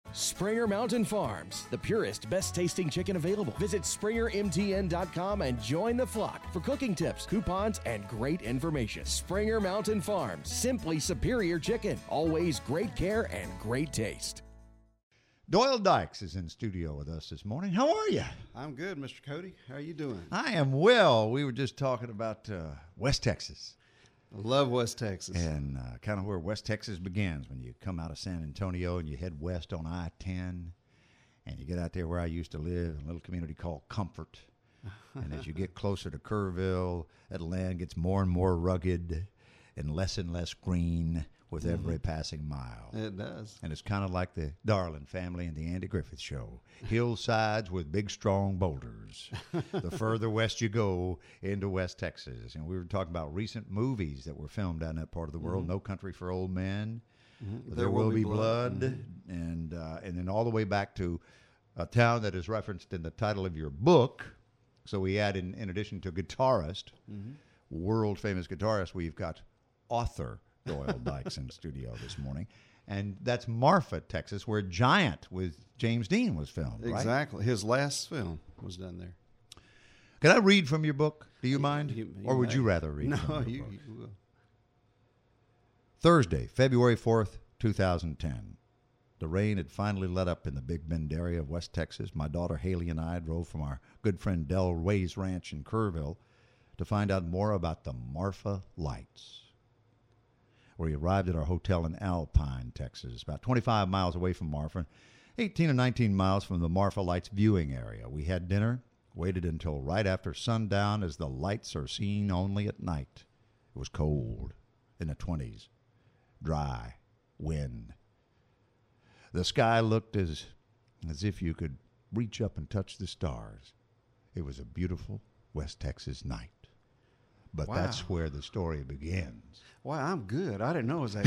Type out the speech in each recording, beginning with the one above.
Springer Mountain Farms, the purest, best-tasting chicken available. Visit SpringerMTN.com and join the flock for cooking tips, coupons, and great information. Springer Mountain Farms, simply superior chicken. Always great care and great taste. Doyle Dykes is in studio with us this morning. How are you? I'm good, Mr. Cody. How are you doing? I am well. We were just talking about West Texas. I love West Texas. And kind of where West Texas begins when you come out of San Antonio and you head west on I-10 and you get out there where I used to live, in a little community called Comfort. And as you get closer to Kerrville, that land gets more and more rugged and less green with every passing mile. It does. And it's kind of like the Darling Family and the Andy Griffith Show. Hillsides with big, strong boulders. The further west you go into West Texas. And we were talking about recent movies that were filmed down that part of the world. No Country for Old Men. There Will Be Blood. And then all the way back to a town that is referenced in the title of your book. So we add, in addition to guitarist, world-famous guitarist, we've got author Doyle Dykes in studio this morning. And that's Marfa, Texas, where Giant with James Dean was filmed, right? Exactly. His last film was done there. Can I read from your book? Do you mind? Or would you rather read from your book? You will. Thursday, February 4th, 2010. The rain had finally let up in the Big Bend area of West Texas. My daughter Haley and I drove from our good friend Del Ray's ranch in Kerrville to find out more about the Marfa Lights. We arrived at our hotel in Alpine, Texas, about 25 miles away from Marfa, 18 or 19 miles from the Marfa Lights viewing area. We had dinner, waited until right after sundown as the lights are seen only at night. It was cold, in the 20s, dry, wind. The sky looked as if you could reach up and touch the stars. It was a beautiful West Texas night. But Wow. That's where the story begins. Wow, I'm good. I didn't know it was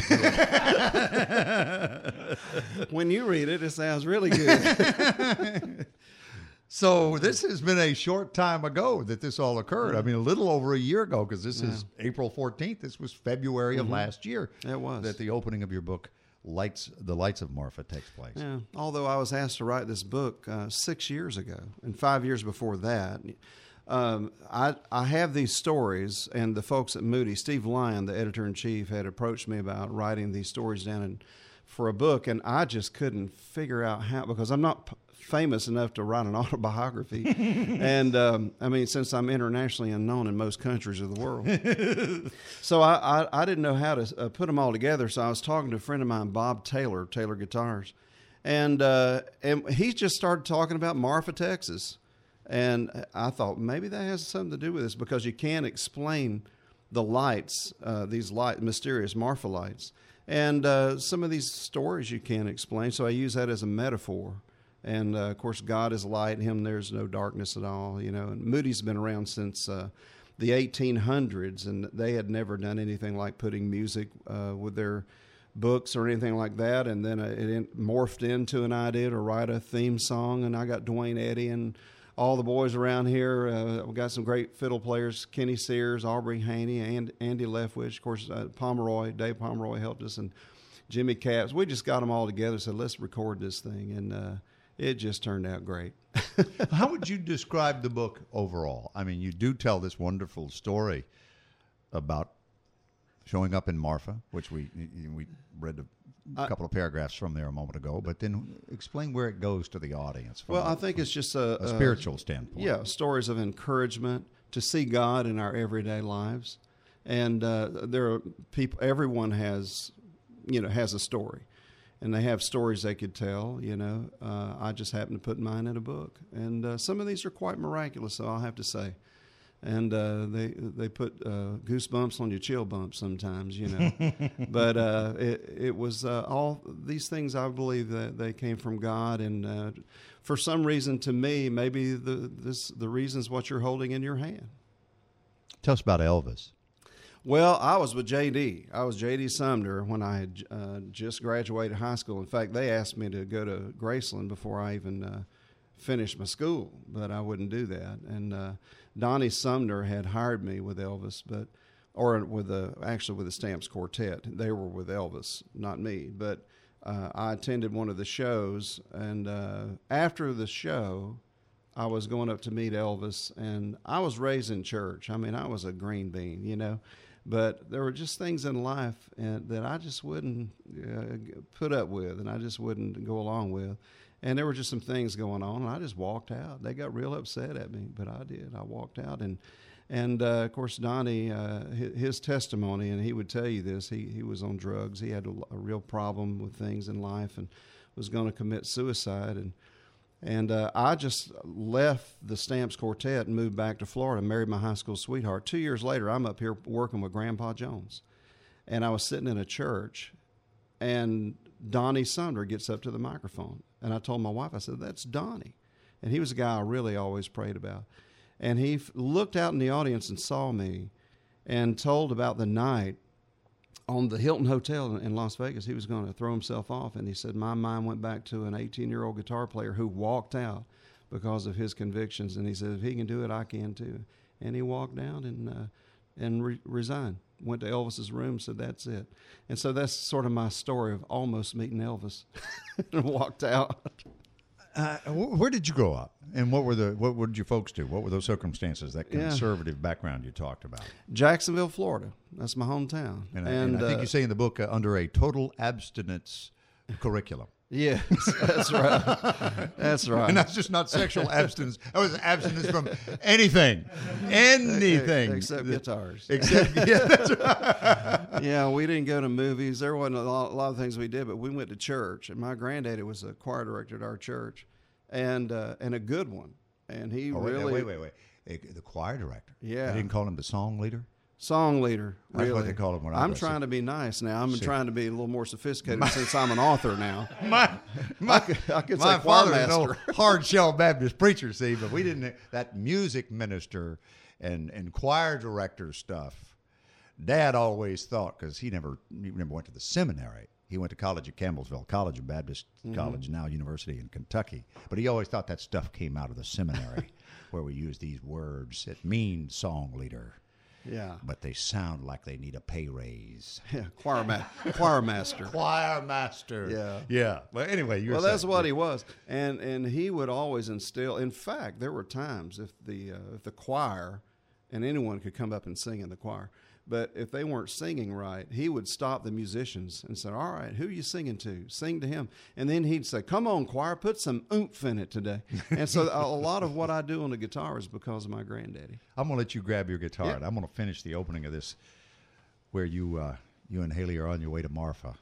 that good. When you read it, it sounds really good. So this has been a short time ago that this all occurred. I mean, a little over a year ago, because this is April 14th. This was February of last year. It was. That the opening of your book, The Lights of Marfa, takes place. Yeah. Although I was asked to write this book 6 years ago, and 5 years before that. I have these stories, and the folks at Moody, Steve Lyon, the editor-in-chief, had approached me about writing these stories down for a book, and I just couldn't figure out how, because I'm not famous enough to write an autobiography. And, I mean, since I'm internationally unknown in most countries of the world. So I didn't know how to put them all together, so I was talking to a friend of mine, Bob Taylor, Taylor Guitars, and he just started talking about Marfa, Texas. And I thought maybe that has something to do with this, because you can't explain the lights, these mysterious Marfa lights. And some of these stories you can't explain, so I use that as a metaphor. And, of course, God is light. In Him there's no darkness at all, you know. And Moody's been around since the 1800s, and they had never done anything like putting music with their books or anything like that. And then it morphed into an idea to write a theme song, and I got Dwayne Eddy and all the boys around here. We got some great fiddle players, Kenny Sears, Aubrey Haney, and Andy Leftwich. Of course, Dave Pomeroy helped us, and Jimmy Capps. We just got them all together, said, let's record this thing, and it just turned out great. How would you describe the book overall? I mean, you do tell this wonderful story about showing up in Marfa, which we read a couple of paragraphs from there a moment ago, but then explain where it goes to the audience. Well, I think it's just a spiritual standpoint. Yeah, stories of encouragement to see God in our everyday lives. And there are people, everyone has a story. And they have stories they could tell, you know. I just happened to put mine in a book. And some of these are quite miraculous, I'll have to say. And they put goosebumps on your chill bumps sometimes, you know. But it was all these things, I believe that they came from God. And for some reason, to me, maybe the reason is what you're holding in your hand. Tell us about Elvis. Well, I was with J.D. I was J.D. Sumner when I had just graduated high school. In fact, they asked me to go to Graceland before I even finished my school, but I wouldn't do that. And Donnie Sumner had hired me with Elvis, actually with the Stamps Quartet. They were with Elvis, not me. But I attended one of the shows, and after the show, I was going up to meet Elvis, and I was raised in church. I mean, I was a green bean, you know, but there were just things in life that I just wouldn't put up with, and I just wouldn't go along with. And there were just some things going on, and I just walked out. They got real upset at me, but I did. I walked out, and of course, Donnie, his testimony, and he would tell you this, he was on drugs. He had a real problem with things in life and was going to commit suicide. And I just left the Stamps Quartet and moved back to Florida, married my high school sweetheart. 2 years later, I'm up here working with Grandpa Jones. And I was sitting in a church, and Donnie Sumner gets up to the microphone. And I told my wife, I said, that's Donnie. And he was a guy I really always prayed about. And he looked out in the audience and saw me and told about the night on the Hilton Hotel in Las Vegas. He was going to throw himself off. And he said, my mind went back to an 18-year-old guitar player who walked out because of his convictions. And he said, if he can do it, I can too. And he walked down and resigned. Went to Elvis's room, said, that's it. And so that's sort of my story of almost meeting Elvis and walked out. Where did you grow up, and what did your folks do? What were those circumstances? That conservative background you talked about. Jacksonville, Florida. That's my hometown. And I think you say in the book under a total abstinence curriculum. Yes, that's right. That's right. And that's just not sexual abstinence. That was abstinence from anything, except guitars. That's right. Yeah, we didn't go to movies. There wasn't a lot of things we did, but we went to church. And my granddaddy was a choir director at our church, and a good one. And he really wait. The choir director. Yeah, they didn't call him the song leader. Song leader. That's really. what they call him when I'm trying to be nice now. I'm trying to be a little more sophisticated since I'm an author now. My father is no hard shell Baptist preacher, see, but we didn't. That music minister and choir director stuff. Dad always thought, because he never went to the seminary. He went to college at Campbellsville College, a Baptist college, now university in Kentucky. But he always thought that stuff came out of the seminary, where we use these words. It means song leader. Yeah. But they sound like they need a pay raise. Yeah, choir master. Choir master. Yeah. Yeah. Well, anyway, that's what he was. And he would always instill. In fact, there were times if the choir, and anyone could come up and sing in the choir, but if they weren't singing right, he would stop the musicians and say, all right, who are you singing to? Sing to him. And then he'd say, come on, choir, put some oomph in it today. And so a lot of what I do on the guitar is because of my granddaddy. I'm going to let you grab your guitar, Yeah. and I'm going to finish the opening of this where you and Haley are on your way to Marfa.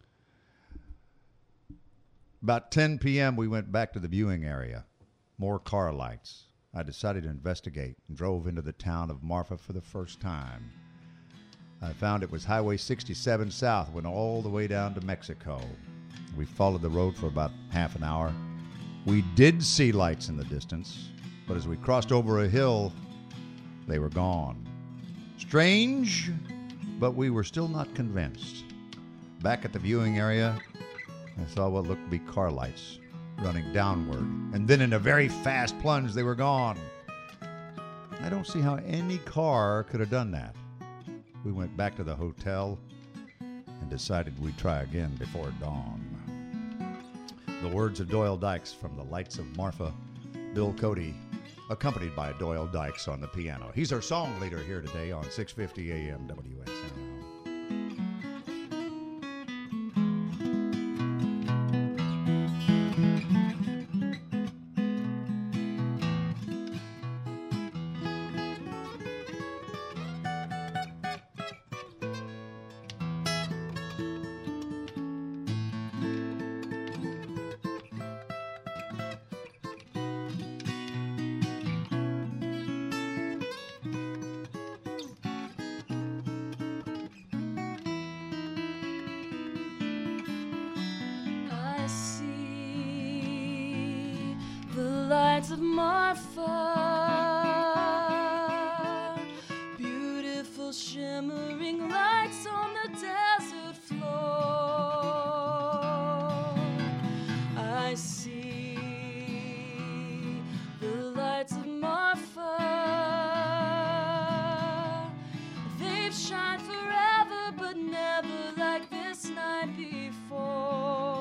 About 10 p.m., we went back to the viewing area. More car lights. I decided to investigate and drove into the town of Marfa for the first time. I found it was Highway 67 South, went all the way down to Mexico. We followed the road for about half an hour. We did see lights in the distance, but as we crossed over a hill, they were gone. Strange, but we were still not convinced. Back at the viewing area, I saw what looked to be car lights running downward, and then in a very fast plunge, they were gone. I don't see how any car could have done that. We went back to the hotel and decided we'd try again before dawn. The words of Doyle Dykes from The Lights of Marfa, Bill Cody, accompanied by Doyle Dykes on the piano. He's our song leader here today on 650 AM WSNL. I see the lights of Marfa, beautiful shimmering lights on the desert floor. I see the lights of Marfa. They've shined forever, but never like this night before.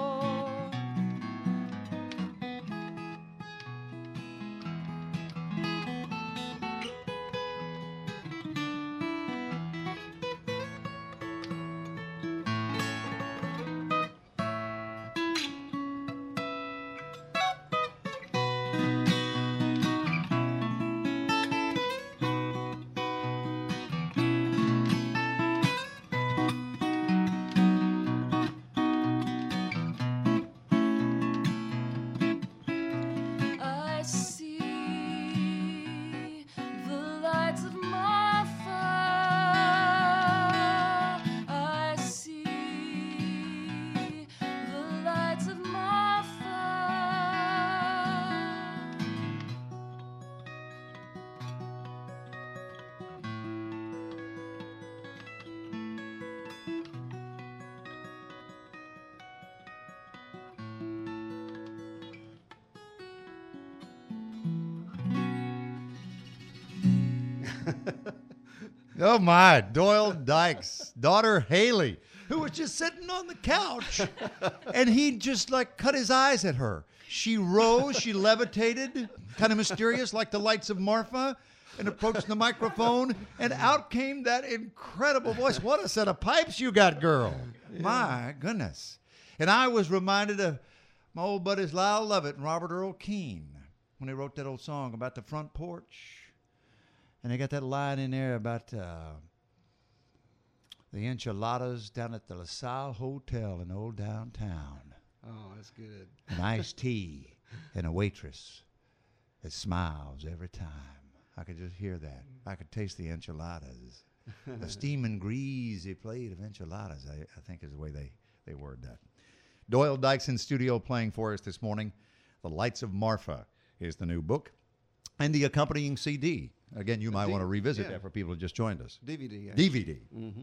Oh, my. Doyle Dykes' daughter, Haley, who was just sitting on the couch, and he just, like, cut his eyes at her. She rose, she levitated, kind of mysterious, like the lights of Marfa, and approached the microphone, and out came that incredible voice. What a set of pipes you got, girl. Yeah. My goodness. And I was reminded of my old buddies Lyle Lovett and Robert Earl Keen when they wrote that old song about the front porch. And they got that line in there about the enchiladas down at the La Salle Hotel in old downtown. Oh, that's good. An iced tea and a waitress that smiles every time. I could just hear that. I could taste the enchiladas. A steaming, greasy plate of enchiladas, I think is the way they word that. Doyle Dykes in studio playing for us this morning. The Lights of Marfa is the new book and the accompanying CD. Again, you might want to revisit that for people who just joined us. DVD. DVD. Mm-hmm.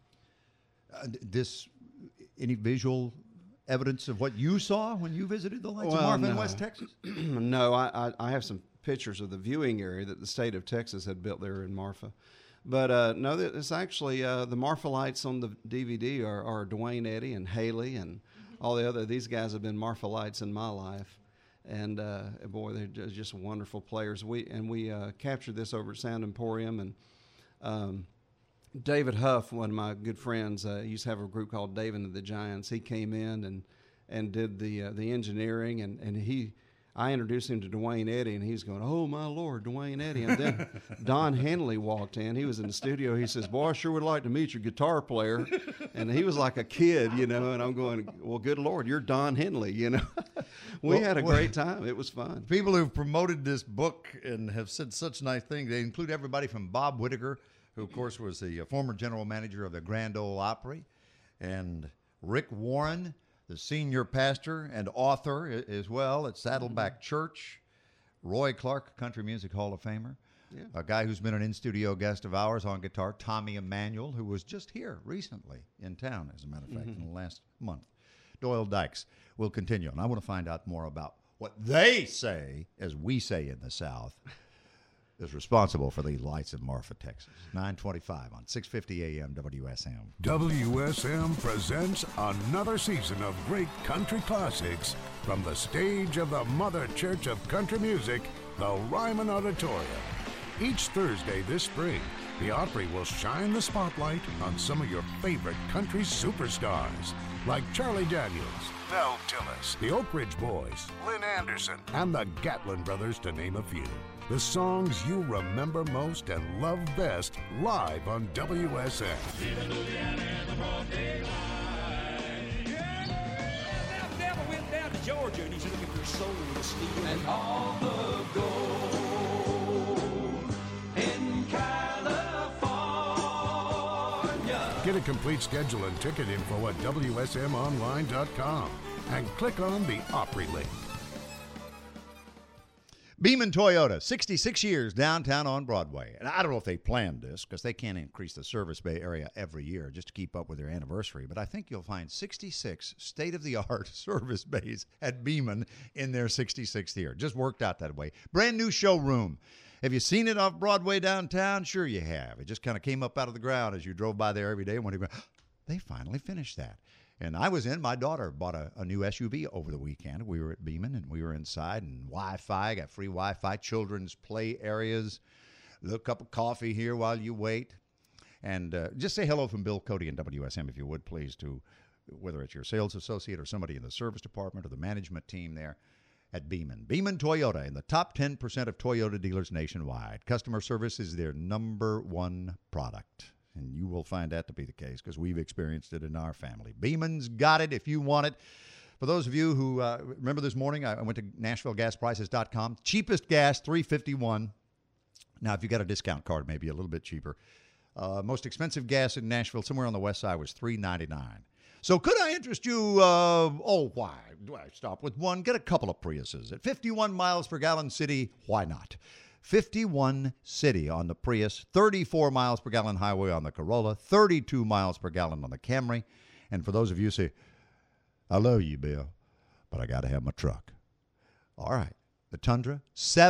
Any visual evidence of what you saw when you visited the Lights of Marfa in West Texas? No, I have some pictures of the viewing area that the state of Texas had built there in Marfa. But no, it's actually the Marfa lights on the DVD are Dwayne Eddy and Haley and all the other. These guys have been Marfa lights in my life. And boy, they're just wonderful players. We captured this over at Sound Emporium, and David Huff, one of my good friends, used to have a group called David and the Giants. He came in and did the engineering, and I introduced him to Dwayne Eddy, and he's going, "Oh my Lord, Dwayne Eddy!" And then Don Henley walked in. He was in the studio. He says, "Boy, I sure would like to meet your guitar player." And he was like a kid, And I'm going, "Well, good Lord, you're Don Henley," We had a great time. It was fun. People who've promoted this book and have said such nice things, they include everybody from Bob Whitaker, who, of course, was the former general manager of the Grand Ole Opry, and Rick Warren, the senior pastor and author as well at Saddleback Church, Roy Clark, Country Music Hall of Famer, a guy who's been an in-studio guest of ours on guitar, Tommy Emmanuel, who was just here recently in town, as a matter of fact, in the last month. Doyle Dykes will continue, and I want to find out more about what they say, as we say in the South, is responsible for the Lights of Marfa, Texas. 9:25 on 650 AM WSM. WSM presents another season of great country classics from the stage of the Mother Church of Country Music, the Ryman Auditorium. Each Thursday this spring, the Opry will shine the spotlight on some of your favorite country superstars, like Charlie Daniels, Mel Tillis, the Oak Ridge Boys, Lynn Anderson, and the Gatlin Brothers, to name a few. The songs you remember most and love best live on WSM. That devil went down to Georgia and he's looking for soul to steal. And all the gold in California. Get a complete schedule and ticket info at WSMOnline.com and click on the Opry link. Beaman Toyota, 66 years downtown on Broadway. And I don't know if they planned this because they can't increase the service bay area every year just to keep up with their anniversary. But I think you'll find 66 state-of-the-art service bays at Beaman in their 66th year. Just worked out that way. Brand new showroom. Have you seen it off Broadway downtown? Sure you have. It just kind of came up out of the ground as you drove by there every day and wondered, they finally finished that. And I was in. My daughter bought a new SUV over the weekend. We were at Beaman, and we were inside, and Wi-Fi, got free Wi-Fi, children's play areas, a little cup of coffee here while you wait. And just say hello from Bill Cody and WSM, if you would, please, to whether it's your sales associate or somebody in the service department or the management team there at Beaman. Beaman Toyota, in the top 10% of Toyota dealers nationwide. Customer service is their number one product. And you will find that to be the case because we've experienced it in our family. Beaman's got it if you want it. For those of you who remember this morning, I went to NashvilleGasPrices.com. Cheapest gas, $3.51. Now, if you got a discount card, maybe a little bit cheaper. Most expensive gas in Nashville, somewhere on the west side, was $3.99. So could I interest you? Why do I stop with one? Get a couple of Priuses. At 51 miles per gallon city, why not? 51 city on the Prius, 34 miles per gallon highway on the Corolla, 32 miles per gallon on the Camry. And for those of you who say, I love you, Bill, but I got to have my truck. All right. The Tundra,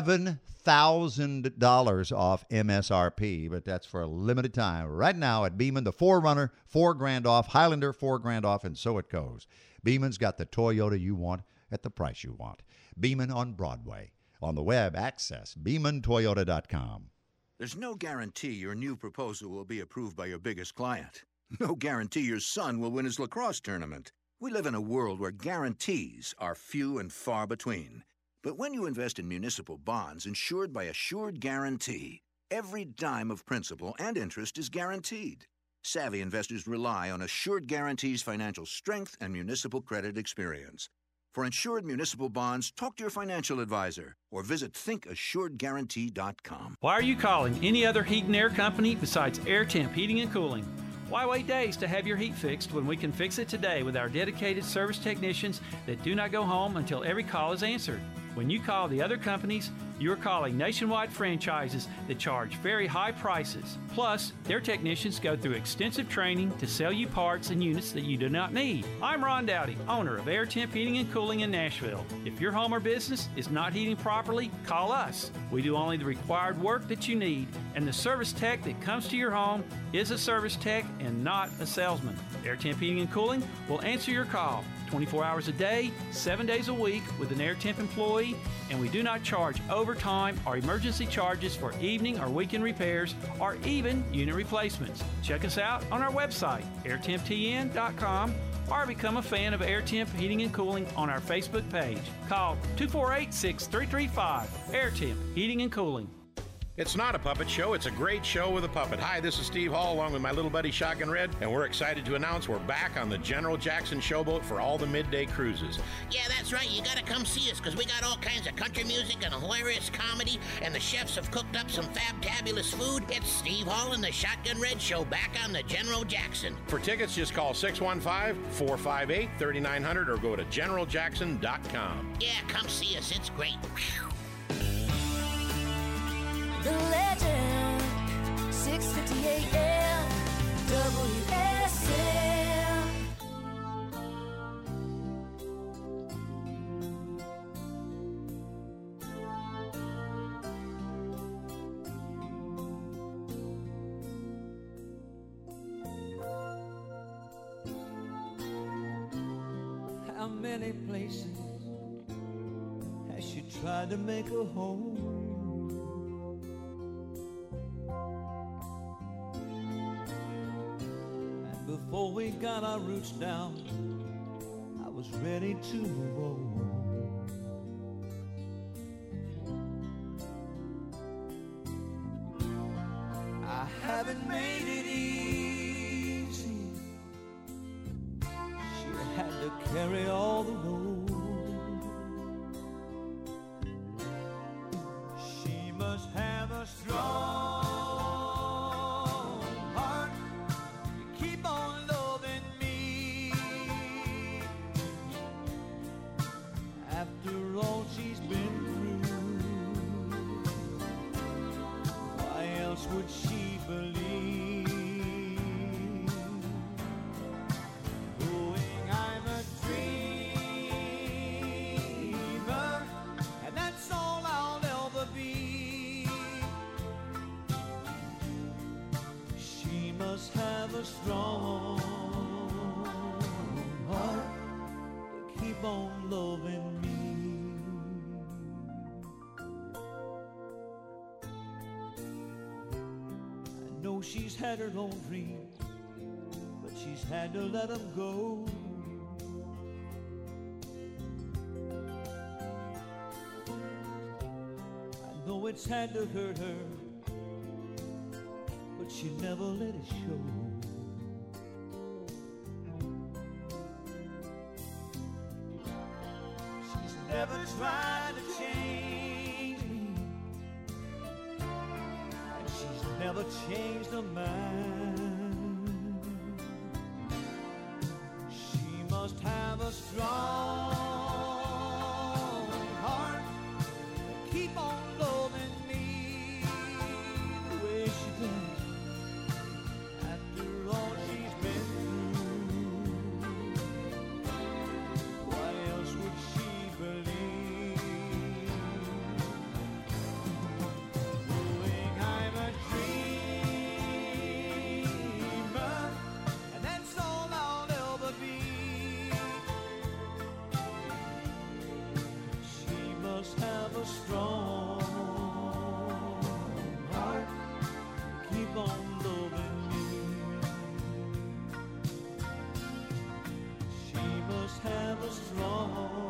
$7,000 off MSRP, but that's for a limited time. Right now at Beeman, the 4Runner, $4,000 off, Highlander, $4,000 off, and so it goes. Beeman's got the Toyota you want at the price you want. Beeman on Broadway. On the web, access BeemanToyota.com. There's no guarantee your new proposal will be approved by your biggest client. No guarantee your son will win his lacrosse tournament. We live in a world where guarantees are few and far between. But when you invest in municipal bonds insured by Assured Guarantee, every dime of principal and interest is guaranteed. Savvy investors rely on Assured Guarantee's financial strength and municipal credit experience. For insured municipal bonds, talk to your financial advisor or visit thinkassuredguarantee.com. Why are you calling any other heat and air company besides Air Temp Heating and Cooling? Why wait days to have your heat fixed when we can fix it today with our dedicated service technicians that do not go home until every call is answered? When you call the other companies, you are calling nationwide franchises that charge very high prices. Plus, their technicians go through extensive training to sell you parts and units that you do not need. I'm Ron Dowdy, owner of Air Temp Heating and Cooling in Nashville. If your home or business is not heating properly, call us. We do only the required work that you need, and the service tech that comes to your home is a service tech and not a salesman. Air Temp Heating and Cooling will answer your call 24 hours a day, 7 days a week with an Air Temp employee, and we do not charge overtime or emergency charges for evening or weekend repairs or even unit replacements. Check us out on our website, airtemptn.com, or become a fan of Air Temp Heating and Cooling on our Facebook page. Call 248-6335, Air Temp Heating and Cooling. It's not a puppet show, it's a great show with a puppet. Hi, this is Steve Hall along with my little buddy Shotgun Red, and we're excited to announce we're back on the General Jackson Showboat for all the midday cruises. Yeah, that's right. You gotta come see us because we got all kinds of country music and hilarious comedy, and the chefs have cooked up some fabtabulous food. It's Steve Hall and the Shotgun Red Show back on the General Jackson. For tickets, just call 615-458-3900 or go to generaljackson.com. Yeah, come see us. It's great. The legend, 650 AM, WSM. How many places has she tried to make a home? Before we got our roots down, I was ready to move on. I haven't made it easy. She had to carry all the load. She must have a strong would she believe? Knowing I'm a dreamer, and that's all I'll ever be. She must have a strong heart to keep on loving me. She's had her own dreams, but she's had to let them go. I know it's had to hurt her, but she never let it show. She's never tried to change me, never changed her mind. She must have a strong heart to keep on loving me the way she does. After all she's been through, why else would she believe? strong heart. Keep on loving me. She must have a strong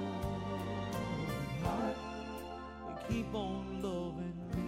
heart. Keep on loving me.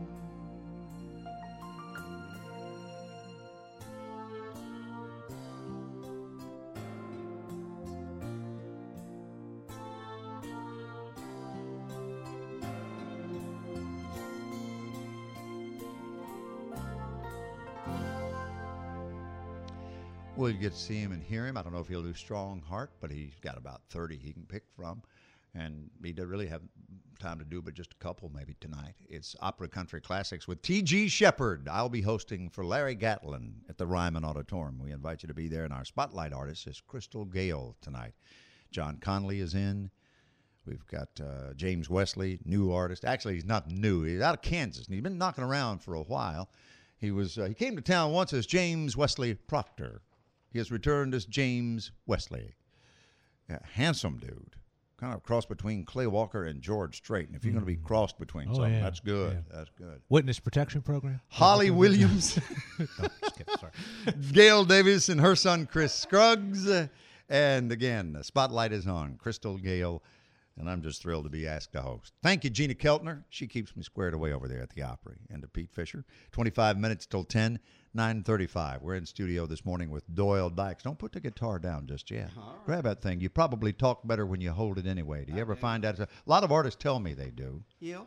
Well, you get to see him and hear him. I don't know if he'll do Strong Heart, but he's got about 30 he can pick from. And he doesn't really have time to do but just a couple maybe tonight. It's Opera Country Classics with T.G. Shepherd. I'll be hosting for Larry Gatlin at the Ryman Auditorium. We invite you to be there, and our spotlight artist is Crystal Gale tonight. John Conley is in. We've got James Wesley, new artist. Actually, he's not new. He's out of Kansas, and he's been knocking around for a while. He came to town once as James Wesley Proctor. He has returned as James Wesley. Handsome dude. Kind of cross between Clay Walker and George Strait. And if you're going to be crossed between something, that's good. Yeah. That's good. Witness Protection Program? Holly Williams. No, just kidding. Sorry. Gail Davis and her son Chris Scruggs. And again, the spotlight is on Crystal Gale. And I'm just thrilled to be asked to host. Thank you, Gina Keltner. She keeps me squared away over there at the Opry. And to Pete Fisher. 25 minutes till 10, 9:35. We're in studio this morning with Doyle Dykes. Don't put the guitar down just yet. Right. Grab that thing. You probably talk better when you hold it anyway. Do you ever find that? A lot of artists tell me they do. Yeah.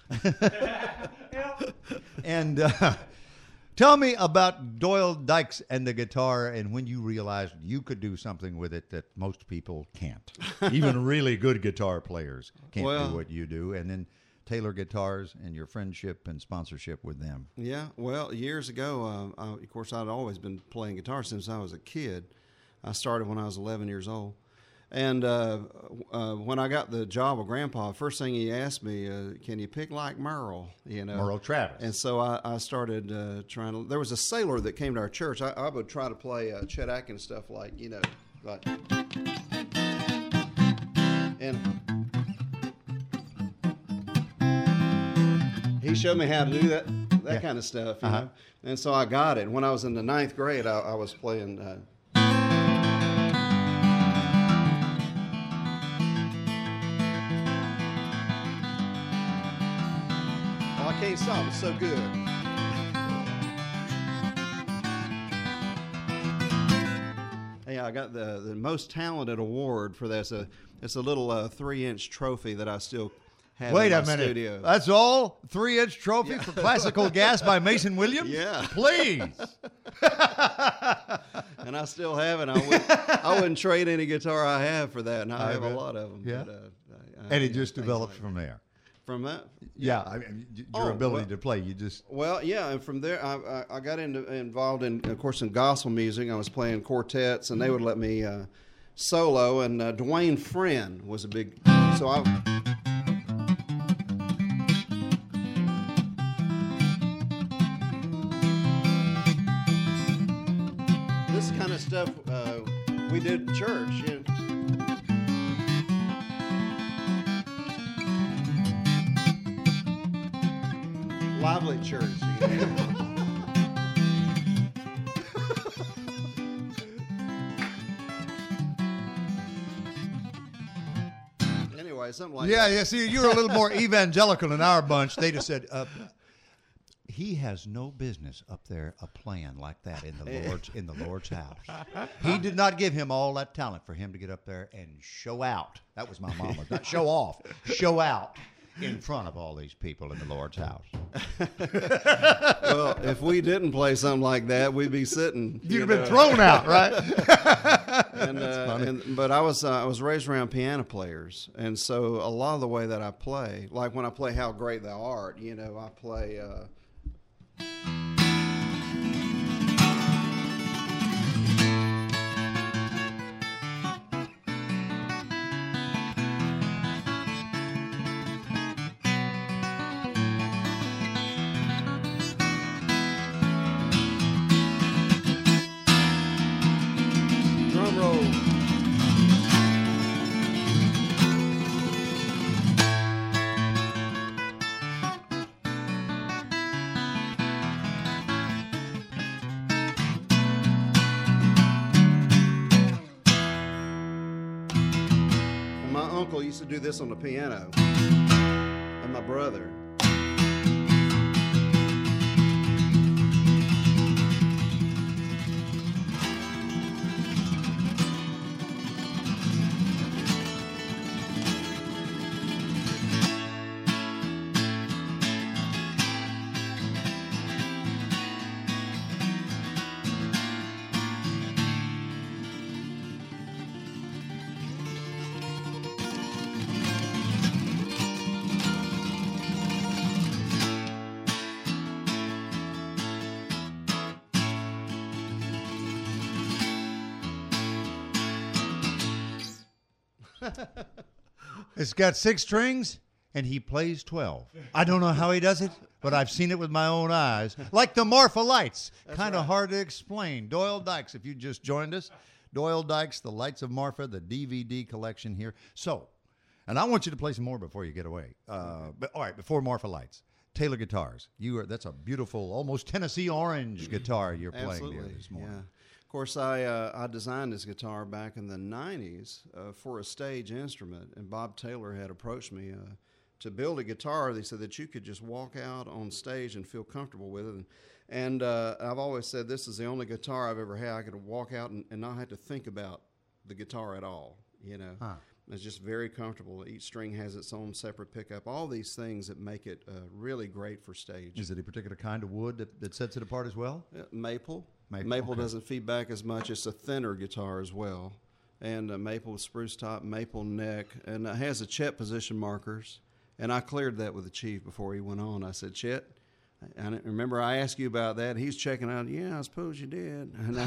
And tell me about Doyle Dykes and the guitar and when you realized you could do something with it that most people can't. Even really good guitar players can't do what you do. And then Taylor Guitars and your friendship and sponsorship with them. Yeah, well, years ago, of course, I'd always been playing guitar since I was a kid. I started when I was 11 years old. And when I got the job with Grandpa, first thing he asked me, can you pick like Merle? You know, Merle Travis. And so I started trying to. There was a sailor that came to our church. I would try to play Chet Atkins stuff like, you know, like. And he showed me how to do that kind of stuff, you know. And so I got it. When I was in the 9th grade, I was playing. I can't stop. It's so good. Hey, I got the most talented award for this. It's a little 3-inch trophy that I still have Wait in a my minute. studio. That's all? 3-inch trophy for Classical Gas by Mason Williams? Yeah. Please. And I still have it. I wouldn't trade any guitar I have for that, and I have a lot of them. Yeah. But, and it just developed from there. From that? Yeah, I mean, your ability to play, you just... Well, yeah, and from there, I got involved in, of course, in gospel music. I was playing quartets, and they would let me solo, and Dwayne Friend was a big... So this kind of stuff we did in church, yeah. Lively church. Anyway, something like that. Yeah, see, you're a little more evangelical than our bunch. They just said, he has no business up there playing like that in the Lord's house. He did not give him all that talent for him to get up there and show out. That was my mama. Not show off, show out in front of all these people in the Lord's house. Well, if we didn't play something like that, we'd be sitting. You'd have been thrown out, right? But I was raised around piano players, and so a lot of the way that I play, like when I play "How Great Thou Art," you know, I play. Drum roll. used to do this on the piano. And my brother. It's got 6 strings, and he plays 12. I don't know how he does it, but I've seen it with my own eyes. Like the Marfa Lights. Kind of hard to explain. Doyle Dykes, if you just joined us. Doyle Dykes, The Lights of Marfa, the DVD collection here. So, and I want you to play some more before you get away. But all right, before Marfa Lights. Taylor Guitars. That's a beautiful, almost Tennessee orange guitar you're playing there this morning. Yeah. Of course, I designed this guitar back in the 90s for a stage instrument, and Bob Taylor had approached me to build a guitar. They said that you could just walk out on stage and feel comfortable with it. And I've always said this is the only guitar I've ever had. I could walk out and not have to think about the guitar at all, you know. Huh. It's just very comfortable. Each string has its own separate pickup. All these things that make it really great for stage. Is it a particular kind of wood that sets it apart as well? Maple. Maple okay. Doesn't feed back as much. It's a thinner guitar as well. And maple with spruce top, maple neck, and it has the Chet position markers. And I cleared that with the chief before he went on. I said, Chet, and remember I asked you about that. He's checking out, yeah, I suppose you did. And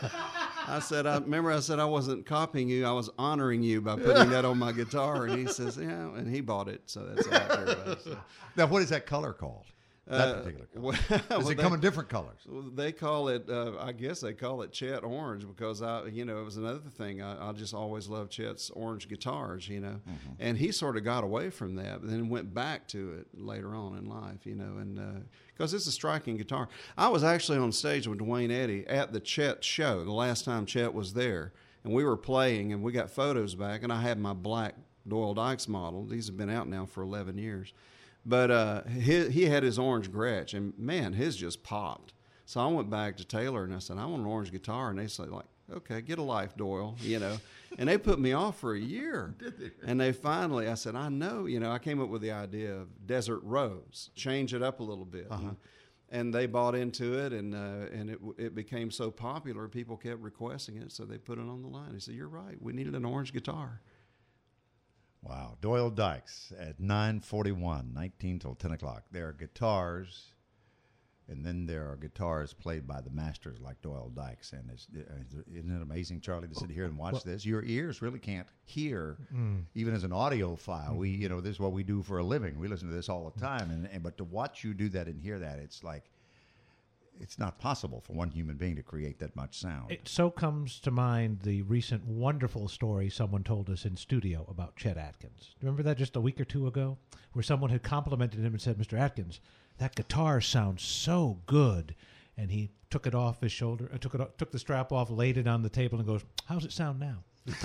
I said, I wasn't copying you. I was honoring you by putting that on my guitar. And he says, yeah, and he bought it. So that's out there. So. Now, what is that color called? That particular color. Does it come in different colors? They call it, I guess they call it Chet Orange because, it was another thing. I just always loved Chet's orange guitars, you know. Mm-hmm. And he sort of got away from that, but then went back to it later on in life, you know, and because it's a striking guitar. I was actually on stage with Dwayne Eddy at the Chet show the last time Chet was there, and we were playing, and we got photos back, and I had my black Doyle Dykes model. These have been out now for 11 years. But he had his orange Gretsch, and, man, his just popped. So I went back to Taylor, and I said, I want an orange guitar. And they said, like, okay, get a life, Doyle, you know. And they put me off for a year. Did they? And they finally, I said, I know. You know, I came up with the idea of Desert Rose, change it up a little bit. Uh-huh. And they bought into it, and it became so popular, people kept requesting it, so they put it on the line. They said, you're right, we needed an orange guitar. Wow. Doyle Dykes at 9:41, 19 till 10 o'clock. There are guitars, and then there are guitars played by the masters like Doyle Dykes. And isn't it amazing, Charlie, to sit here and watch this? Your ears really can't hear, even as an audiophile. We, this is what we do for a living. We listen to this all the time. But to watch you do that and hear that, it's like, it's not possible for one human being to create that much sound. It so comes to mind the recent wonderful story someone told us in studio about Chet Atkins. Remember that just a week or two ago? Where someone had complimented him and said, Mr. Atkins, that guitar sounds so good. And he took it off his shoulder, took the strap off, laid it on the table and goes, how's it sound now?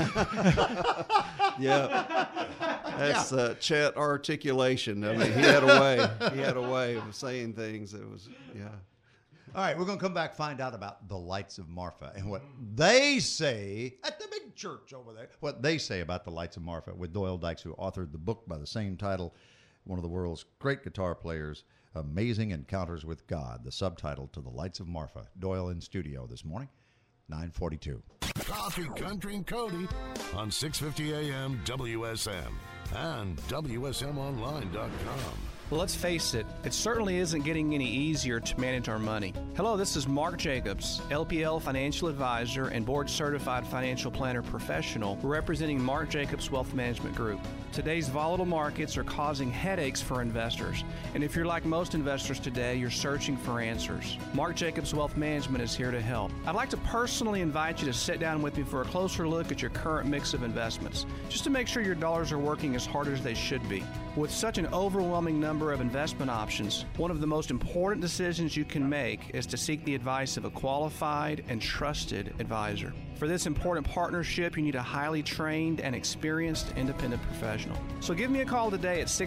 Yeah. That's Chet articulation. I mean, he had a way of saying things that was, yeah. All right, we're going to come back, find out about the Lights of Marfa and what they say at the big church over there, what they say about the Lights of Marfa with Doyle Dykes, who authored the book by the same title, one of the world's great guitar players, Amazing Encounters with God, the subtitle to the Lights of Marfa. Doyle in studio this morning, 9:42. Coffee, Country, and Cody on 650 AM WSM and WSMOnline.com. Well, let's face it certainly isn't getting any easier to manage our money. Hello, this is Mark Jacobs, LPL Financial Advisor and Board Certified Financial Planner Professional, representing Mark Jacobs Wealth Management Group. Today's volatile markets are causing headaches for investors, and if you're like most investors today, you're searching for answers. Mark Jacobs Wealth Management is here to help. I'd like to personally invite you to sit down with me for a closer look at your current mix of investments, just to make sure your dollars are working as hard as they should be. With such an overwhelming number of investment options, one of the most important decisions you can make is to seek the advice of a qualified and trusted advisor. For this important partnership, you need a highly trained and experienced independent professional. So give me a call today at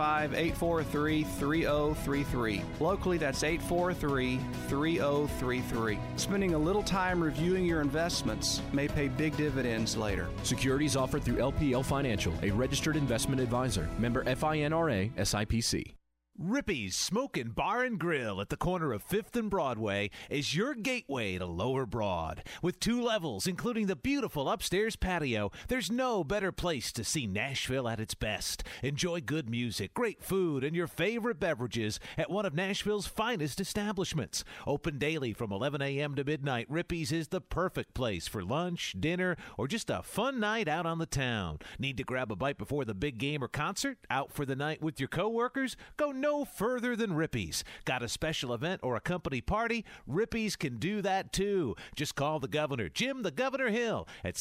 615-843-3033. Locally, that's 843-3033. Spending a little time reviewing your investments may pay big dividends later. Securities offered through LPL Financial, a registered investment advisor. Member FINRA SIPC. Rippy's Smokin' Bar and Grill at the corner of 5th and Broadway is your gateway to Lower Broad. With 2 levels, including the beautiful upstairs patio, there's no better place to see Nashville at its best. Enjoy good music, great food, and your favorite beverages at one of Nashville's finest establishments. Open daily from 11 a.m. to midnight, Rippy's is the perfect place for lunch, dinner, or just a fun night out on the town. Need to grab a bite before the big game or concert? Out for the night with your coworkers? Go no further than Rippy's. Got a special event or a company party? Rippy's can do that too. Just call the governor, Jim the Governor Hill, at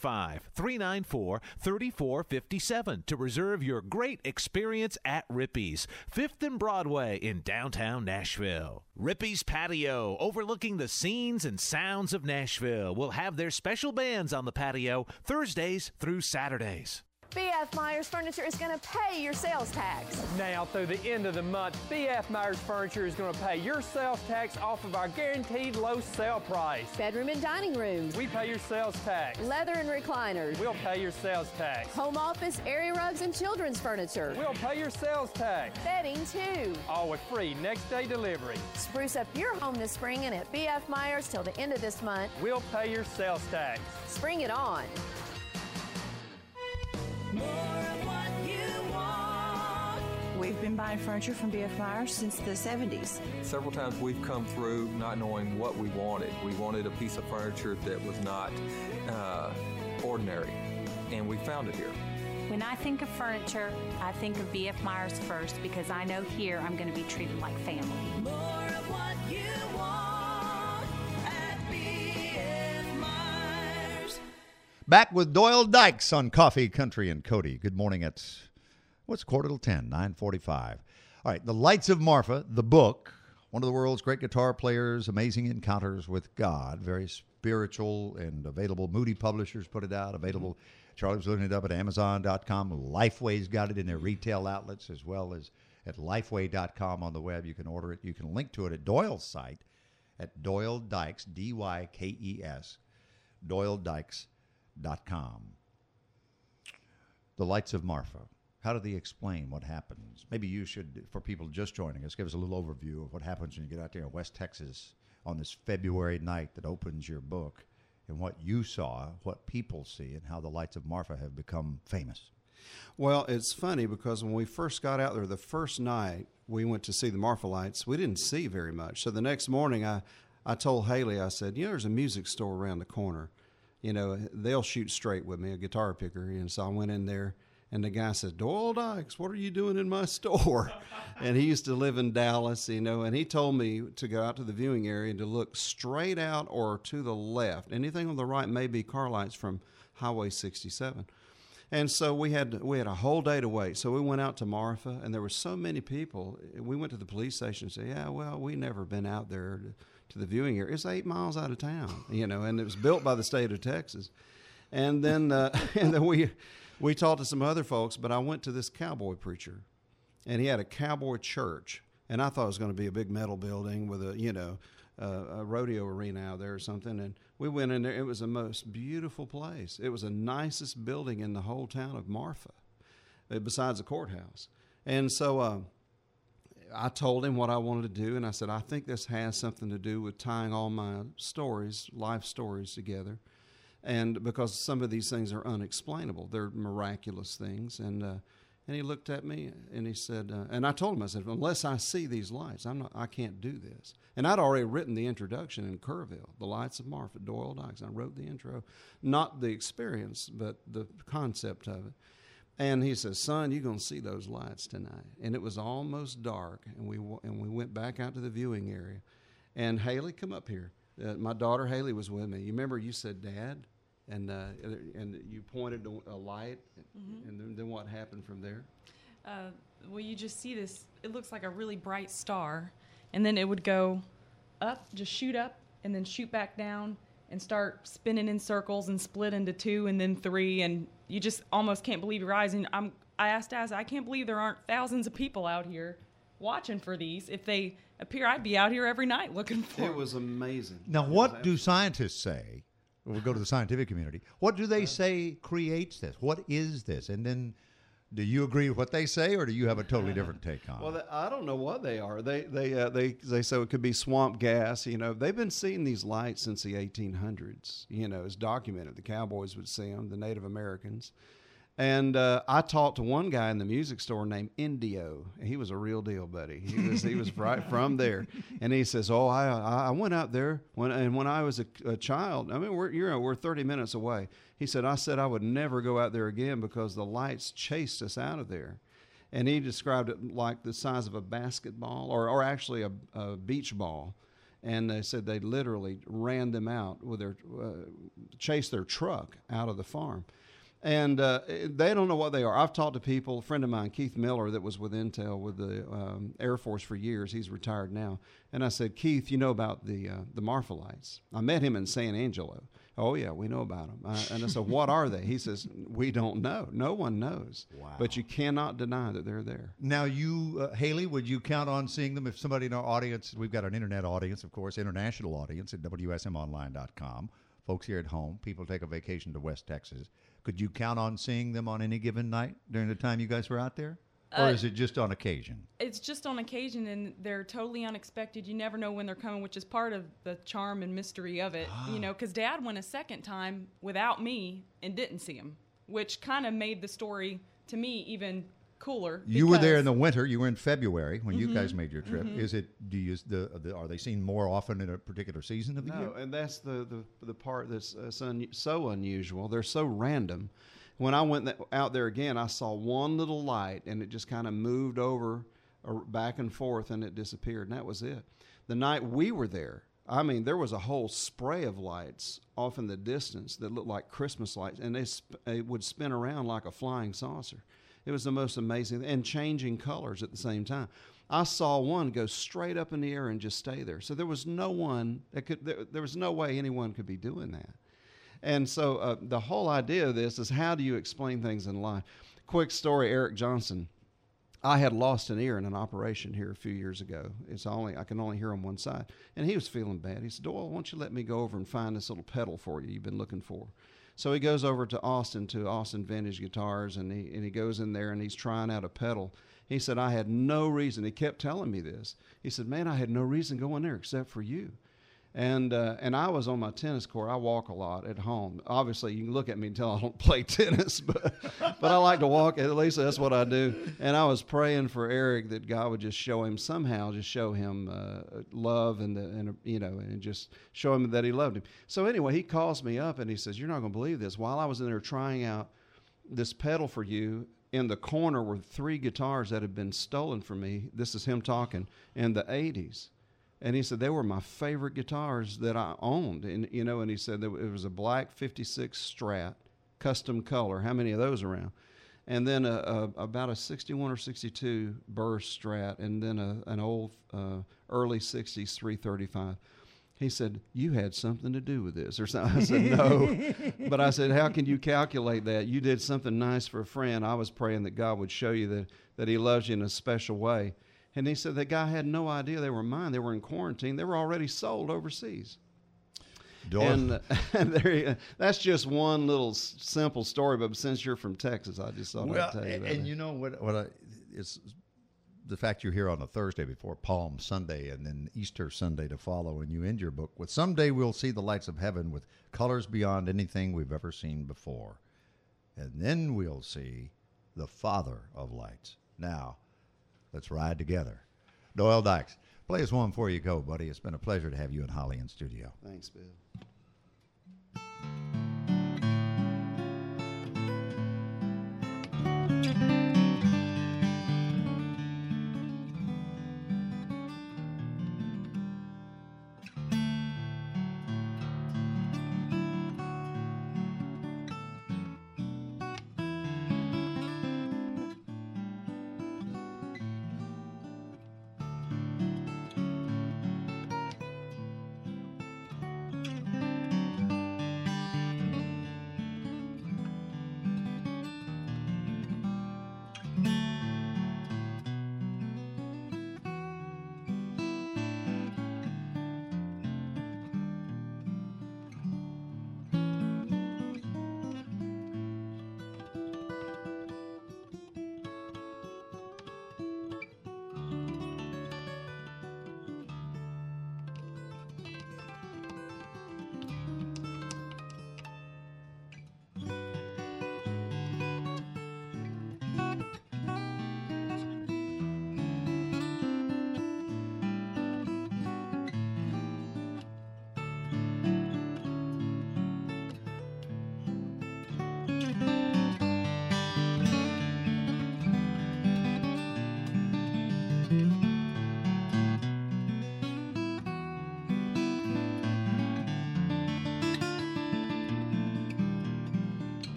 615-394-3457 to reserve your great experience at Rippy's, 5th and Broadway in downtown Nashville. Rippy's Patio, overlooking the scenes and sounds of Nashville, will have their special bands on the patio Thursdays through Saturdays. B.F. Myers Furniture is going to pay your sales tax. Now, through the end of the month, B.F. Myers Furniture is going to pay your sales tax off of our guaranteed low sale price. Bedroom and dining rooms. We pay your sales tax. Leather and recliners. We'll pay your sales tax. Home office, area rugs, and children's furniture. We'll pay your sales tax. Bedding, too. All with free next-day delivery. Spruce up your home this spring and at B.F. Myers till the end of this month. We'll pay your sales tax. Spring it on. More of what you want. We've been buying furniture from B.F. Myers since the 70s. Several times we've come through not knowing what we wanted. We wanted a piece of furniture that was not ordinary, and we found it here. When I think of furniture, I think of B.F. Myers first because I know here I'm going to be treated like family. More of what you want at B.F. Myers. Back with Doyle Dykes on Coffee, Country, and Cody. Good morning. It's, what's quarter till 10, 9:45. All right, The Lights of Marfa, the book, one of the world's great guitar players, amazing encounters with God, very spiritual and available. Moody Publishers put it out, available. Charlie was looking it up at Amazon.com. Lifeway's got it in their retail outlets as well as at Lifeway.com on the web. You can order it. You can link to it at Doyle's site at Doyle Dykes, D-Y-K-E-S, DoyleDykes.com. The Lights of Marfa. How do they explain what happens? Maybe you should, for people just joining us, give us a little overview of what happens when you get out there in West Texas on this February night that opens your book, and what you saw, what people see, and how the Lights of Marfa have become famous. Well, it's funny because when we first got out there, the first night we went to see the Marfa Lights, we didn't see very much. So the next morning I told Haley, I said, there's a music store around the corner. They'll shoot straight with me, a guitar picker. And so I went in there, and the guy said, Doyle Dykes, what are you doing in my store? And he used to live in Dallas, and he told me to go out to the viewing area and to look straight out or to the left. Anything on the right may be car lights from Highway 67. And so we had a whole day to wait. So we went out to Marfa, and there were so many people. We went to the police station and said, we never been out there to the viewing area. It's 8 miles out of town, and it was built by the state of Texas. And then we talked to some other folks, but I went to this cowboy preacher, and he had a cowboy church, and I thought it was going to be a big metal building with a rodeo arena out there or something. And we went in there. It was the most beautiful place. It was the nicest building in the whole town of Marfa, besides the courthouse. And so I told him what I wanted to do, and I said, I think this has something to do with tying all my stories, life stories together. And because some of these things are unexplainable, they're miraculous things. And he looked at me and he said, and I told him, I said, unless I see these lights, I can't do this. And I'd already written the introduction in Kerrville, The Lights of Marfa, Doyle Dykes. I wrote the intro, not the experience, but the concept of it. And he says, son, you're going to see those lights tonight. And it was almost dark, and we went back out to the viewing area. And Haley, come up here. My daughter Haley was with me. You remember you said, Dad? And you pointed to a light, mm-hmm. And then what happened from there? Well, you just see this. It looks like a really bright star, and then it would go up, just shoot up, and then shoot back down, and start spinning in circles and split into 2 and then 3, and you just almost can't believe your eyes. And I asked Az, I can't believe there aren't thousands of people out here watching for these. If they appear, I'd be out here every night looking for them. It was amazing. Now, what do scientists say? We'll go to the scientific community. What do they say creates this? What is this? And then, do you agree with what they say, or do you have a totally different take on it? Well, I don't know what they are. They say it could be swamp gas. You know, they've been seeing these lights since the 1800s. You know, it's documented. The cowboys would see them, the Native Americans. And I talked to one guy in the music store named Indio. He was a real deal, buddy. He was right from there. And he says, "Oh, I went out there when I was a child. I mean, we're 30 minutes away." He said, I would never go out there again because the lights chased us out of there." And he described it like the size of a basketball, or actually a beach ball. And they said they literally ran them out with chased their truck out of the farm. And they don't know what they are. I've talked to people, a friend of mine, Keith Miller, that was with Intel with the Air Force for years. He's retired now. And I said, "Keith, you know about the Marfa lights?" I met him in San Angelo. "Oh, yeah, we know about them." And I said, "What are they?" He says, "We don't know. No one knows." Wow. But you cannot deny that they're there. Now, you, Haley, would you count on seeing them if somebody in our audience, we've got an internet audience, of course, international audience at WSMOnline.com, folks here at home, people take a vacation to West Texas. Could you count on seeing them on any given night during the time you guys were out there? Or is it just on occasion? It's just on occasion, and they're totally unexpected. You never know when they're coming, which is part of the charm and mystery of it. You know, because Dad went a second time without me and didn't see him, which kind of made the story, to me, even cooler. You were there in the winter. You were in February when you Mhm. guys made your trip. Mhm. Is it? Do you? Are they seen more often in a particular season of the year? No, and that's the part that's so unusual. They're so random. When I went out there again, I saw one little light, and it just kind of moved over back and forth, and it disappeared, and that was it. The night we were there, I mean, there was a whole spray of lights off in the distance that looked like Christmas lights, and they would spin around like a flying saucer. It was the most amazing, and changing colors at the same time. I saw one go straight up in the air and just stay there. So there was no one that could. There was no way anyone could be doing that. And so the whole idea of this is, how do you explain things in life? Quick story: Eric Johnson. I had lost an ear in an operation here a few years ago. I can only hear on one side, and he was feeling bad. He said, "Doyle, why don't you let me go over and find this little pedal for you you've been looking for?" So he goes over to Austin Vintage Guitars, and he goes in there and he's trying out a pedal. He said, "I had no reason." He kept telling me this. He said, "Man, I had no reason going there except for you." And I was on my tennis court. I walk a lot at home. Obviously, you can look at me and tell I don't play tennis, but I like to walk. At least that's what I do. And I was praying for Eric that God would just show him love and just show him that he loved him. So anyway, he calls me up and he says, "You're not going to believe this. While I was in there trying out this pedal for you, in the corner were 3 guitars that had been stolen from me." This is him talking in the 80s. And he said, they were my favorite guitars that I owned. And he said that it was a black 56 Strat, custom color. How many of those around? And then about a 61 or 62 Burst Strat, and then an old early 60s 335. He said, "You had something to do with this," or something. I said, "No." But I said, "How can you calculate that? You did something nice for a friend." I was praying that God would show you that he loves you in a special way. And he said the guy had no idea they were mine. They were in quarantine. They were already sold overseas. And that's just one little simple story. But since you're from Texas, I just thought I'd tell you that. And you know it's the fact you're here on a Thursday before Palm Sunday and then Easter Sunday to follow, and you end your book with, "Someday we'll see the lights of heaven with colors beyond anything we've ever seen before. And then we'll see the Father of lights." Now, let's ride together. Doyle Dykes, play us one before you go, buddy. It's been a pleasure to have you and Holly in studio. Thanks, Bill.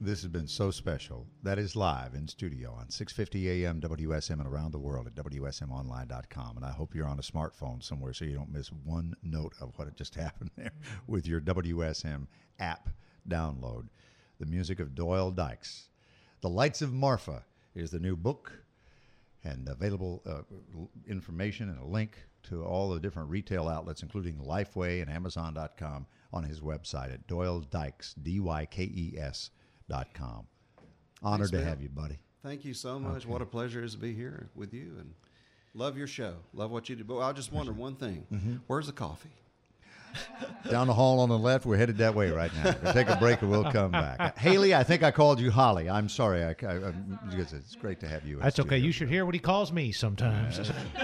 This has been so special. That is live in studio on 650 AM WSM and around the world at WSMonline.com. And I hope you're on a smartphone somewhere so you don't miss one note of what had just happened there with your WSM app download. The music of Doyle Dykes. The Lights of Marfa is the new book, and available information and a link to all the different retail outlets, including Lifeway and Amazon.com, on his website at DoyleDykes, DYKES.com. Honored Thanks, to Bill. have you, buddy. Thank you so much. Okay. What a pleasure it is to be here with you, and love your show. Love what you do. But I just wonder one thing. Mm-hmm. Where's the coffee? Down the hall on the left. We're headed that way right now. We'll take a break and we'll come back. Haley, I think I called you Holly. I'm sorry. Because it's great to have you. That's okay. You should hear what he calls me sometimes.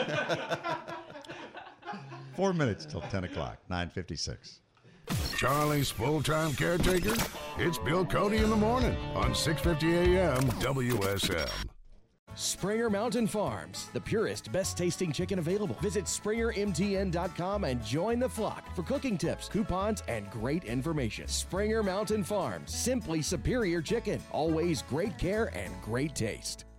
4 minutes till 10 o'clock, 9:56. Charlie's full-time caretaker? It's Bill Cody in the morning on 650 AM WSM. Springer Mountain Farms, the purest, best-tasting chicken available. Visit SpringerMTN.com and join the flock for cooking tips, coupons, and great information. Springer Mountain Farms, simply superior chicken. Always great care and great taste.